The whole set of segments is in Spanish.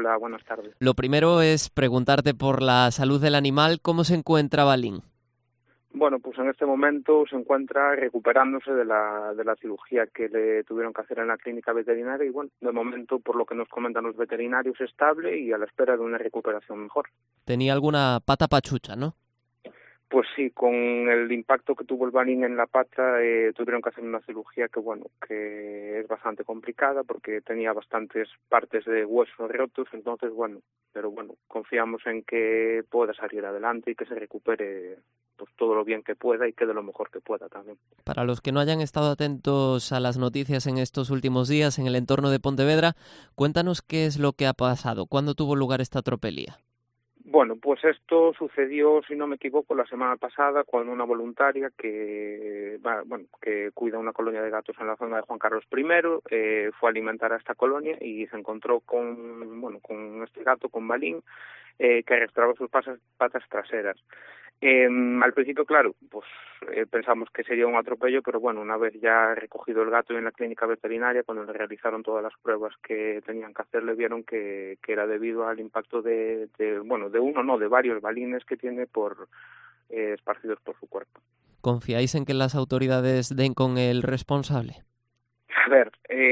Hola, buenas tardes. Lo primero es preguntarte por la salud del animal. ¿Cómo se encuentra Balín? Bueno, pues en este momento se encuentra recuperándose de la cirugía que le tuvieron que hacer en la clínica veterinaria y bueno, de momento, por lo que nos comentan los veterinarios, estable y a la espera de una recuperación mejor. Tenía alguna pata pachucha, ¿no? Pues sí, con el impacto que tuvo el balín en la pata, tuvieron que hacer una cirugía que es bastante complicada porque tenía bastantes partes de hueso rotos, entonces pero confiamos en que pueda salir adelante y que se recupere pues todo lo bien que pueda y quede lo mejor que pueda también. Para los que no hayan estado atentos a las noticias en estos últimos días en el entorno de Pontevedra, cuéntanos qué es lo que ha pasado, cuándo tuvo lugar esta tropelía. Bueno, pues esto sucedió, si no me equivoco, la semana pasada con una voluntaria que cuida una colonia de gatos en la zona de Juan Carlos I, fue a alimentar a esta colonia y se encontró con este gato, con Balín, que arrastraba sus patas traseras. Al principio, claro, pensamos que sería un atropello, pero bueno, una vez ya recogido el gato en la clínica veterinaria, cuando le realizaron todas las pruebas que tenían que hacerle, vieron que era debido al impacto de varios balines que tiene esparcidos por su cuerpo. ¿Confiáis en que las autoridades den con el responsable? A ver,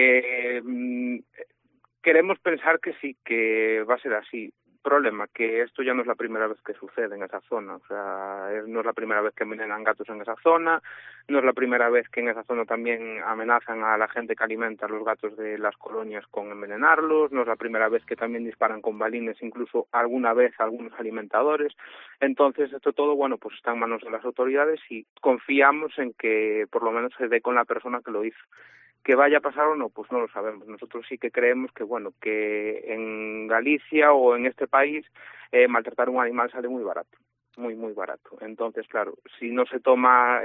queremos pensar que sí, que va a ser así. Problema, que esto ya no es la primera vez que sucede en esa zona, o sea, no es la primera vez que envenenan gatos en esa zona, no es la primera vez que en esa zona también amenazan a la gente que alimenta a los gatos de las colonias con envenenarlos, no es la primera vez que también disparan con balines, incluso alguna vez a algunos alimentadores. Entonces esto todo, pues está en manos de las autoridades y confiamos en que por lo menos se dé con la persona que lo hizo. ¿Que vaya a pasar o no? Pues no lo sabemos. Nosotros sí que creemos que en Galicia o en este país maltratar a un animal sale muy barato, muy, muy barato. Entonces, claro, si no se toman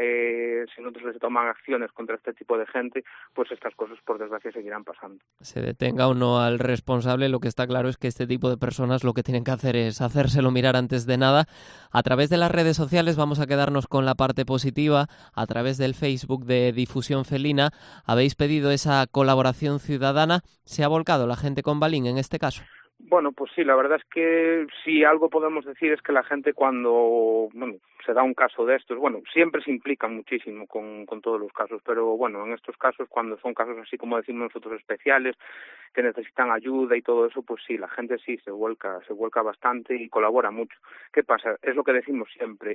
acciones contra este tipo de gente, pues estas cosas, por desgracia, seguirán pasando. Se detenga o no al responsable, lo que está claro es que este tipo de personas lo que tienen que hacer es hacérselo mirar antes de nada. A través de las redes sociales vamos a quedarnos con la parte positiva. A través del Facebook de Difusión Felina habéis pedido esa colaboración ciudadana. ¿Se ha volcado la gente con Balín en este caso? Bueno, pues sí, la verdad es que si algo podemos decir es que la gente cuando se da un caso de estos, siempre se implica muchísimo con todos los casos, pero en estos casos, cuando son casos así como decimos nosotros especiales, que necesitan ayuda y todo eso, pues sí, la gente sí se vuelca bastante y colabora mucho. ¿Qué pasa? Es lo que decimos siempre,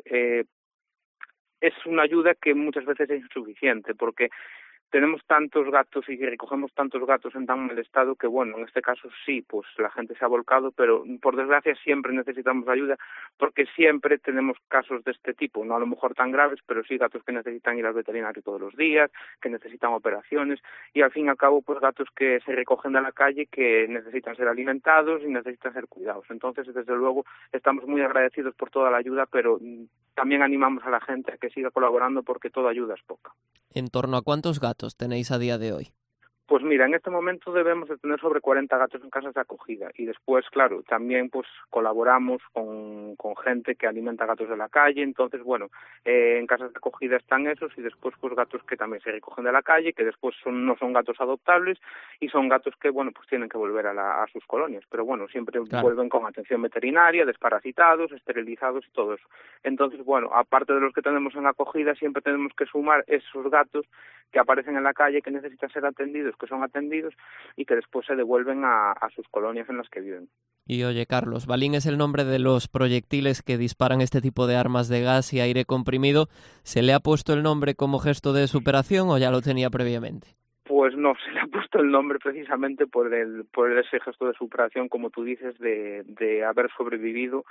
es una ayuda que muchas veces es insuficiente, porque tenemos tantos gatos y recogemos tantos gatos en tan mal estado que, en este caso sí, pues la gente se ha volcado, pero por desgracia siempre necesitamos ayuda porque siempre tenemos casos de este tipo, no a lo mejor tan graves, pero sí gatos que necesitan ir al veterinario todos los días, que necesitan operaciones y al fin y al cabo pues gatos que se recogen de la calle que necesitan ser alimentados y necesitan ser cuidados. Entonces, desde luego, estamos muy agradecidos por toda la ayuda, pero también animamos a la gente a que siga colaborando porque toda ayuda es poca. ¿En torno a cuántos gatos tenéis a día de hoy? Pues mira, en este momento debemos de tener sobre 40 gatos en casas de acogida y después, claro, también pues colaboramos con gente que alimenta gatos de la calle, entonces, en casas de acogida están esos y después pues gatos que también se recogen de la calle, que después no son gatos adoptables y son gatos que, pues tienen que volver a sus colonias, pero siempre Claro. vuelven con atención veterinaria, desparasitados, esterilizados y todo eso. Entonces, aparte de los que tenemos en acogida, siempre tenemos que sumar esos gatos que aparecen en la calle, que necesitan ser atendidos, que son atendidos y que después se devuelven a sus colonias en las que viven. Y oye, Carlos, Balín es el nombre de los proyectiles que disparan este tipo de armas de gas y aire comprimido. ¿Se le ha puesto el nombre como gesto de superación o ya lo tenía previamente? Pues no, se le ha puesto el nombre precisamente por ese gesto de superación, como tú dices, de haber sobrevivido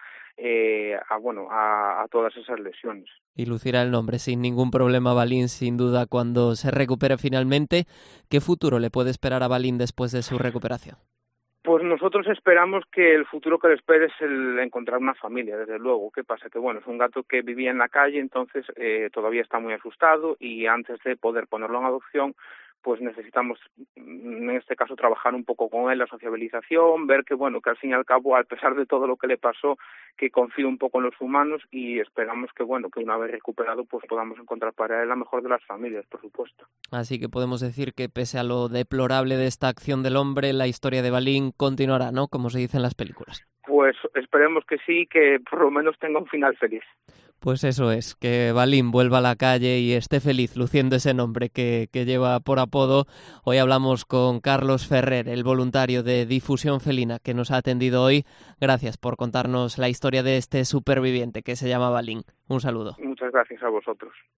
a todas esas lesiones. Y lucirá el nombre sin ningún problema a Balín, sin duda, cuando se recupere finalmente. ¿Qué futuro le puede esperar a Balín después de su recuperación? Pues nosotros esperamos que el futuro que le espere es el encontrar una familia, desde luego. ¿Qué pasa? Que es un gato que vivía en la calle, entonces todavía está muy asustado y antes de poder ponerlo en adopción, pues necesitamos, en este caso, trabajar un poco con él, la sociabilización, ver que, bueno, que al fin y al cabo, a pesar de todo lo que le pasó, que confíe un poco en los humanos y esperamos que, bueno, que una vez recuperado, pues podamos encontrar para él la mejor de las familias, por supuesto. Así que podemos decir que pese a lo deplorable de esta acción del hombre, la historia de Balín continuará, ¿no? Como se dice en las películas. Pues esperemos que sí, que por lo menos tenga un final feliz. Pues eso es, que Balín vuelva a la calle y esté feliz luciendo ese nombre que lleva por apodo. Hoy hablamos con Carlos Ferrer, el voluntario de Difusión Felina, que nos ha atendido hoy. Gracias por contarnos la historia de este superviviente que se llama Balín. Un saludo. Muchas gracias a vosotros.